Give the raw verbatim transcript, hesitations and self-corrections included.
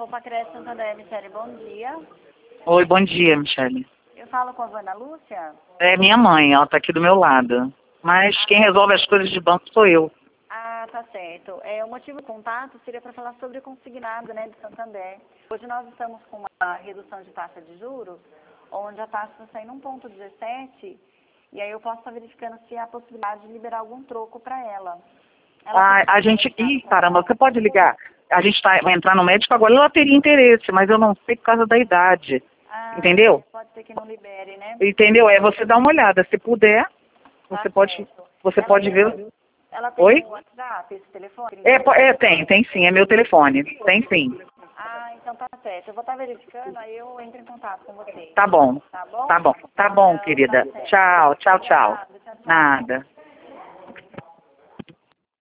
Opa, Cresce Santander, Michele, bom dia. Oi, bom dia, Michele. Eu falo com a Ana Lúcia? É minha mãe, ela tá aqui do meu lado. Mas quem resolve as coisas de banco sou eu. Ah, tá certo. É, o motivo do contato seria para falar sobre o consignado, né, de Santander. Hoje nós estamos com uma redução de taxa de juros, onde a taxa está saindo um vírgula dezessete, e aí eu posso estar verificando se há a possibilidade de liberar algum troco para ela. ela Ah, a gente... Ih, caramba, você pode ligar. A gente tá, vai entrar no médico agora, ela teria interesse, mas eu não sei por causa da idade. Ah, Entendeu? pode ser que não libere, né? Entendeu? É você dar uma olhada. Se puder, você Tá pode, certo. você Ela pode tem, ver. ela tem Oi? um WhatsApp, esse telefone? É, po- é, tem, tem sim, é meu telefone. Tem sim. Ah, então tá certo. Eu vou estar verificando, aí eu entro em contato com você. Tá bom. Tá bom? Tá bom. Tá bom, Então, querida. tá certo. Tchau, tchau, tchau. Obrigada. Tchau, tchau. Nada.